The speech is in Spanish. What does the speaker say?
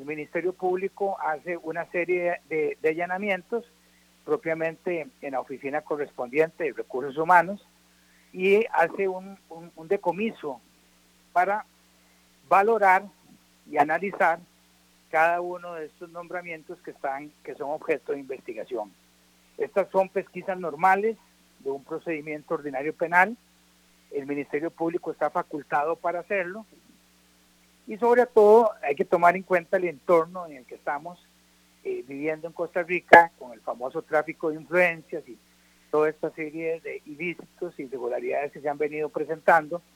el Ministerio Público hace una serie de allanamientos propiamente en la oficina correspondiente de Recursos Humanos y hace un decomiso para valorar y analizar cada uno de estos nombramientos que son objeto de investigación. Estas son pesquisas normales de un procedimiento ordinario penal. El Ministerio Público está facultado para hacerlo y sobre todo hay que tomar en cuenta el entorno en el que estamos viviendo en Costa Rica con el famoso tráfico de influencias y toda esta serie de ilícitos y irregularidades que se han venido presentando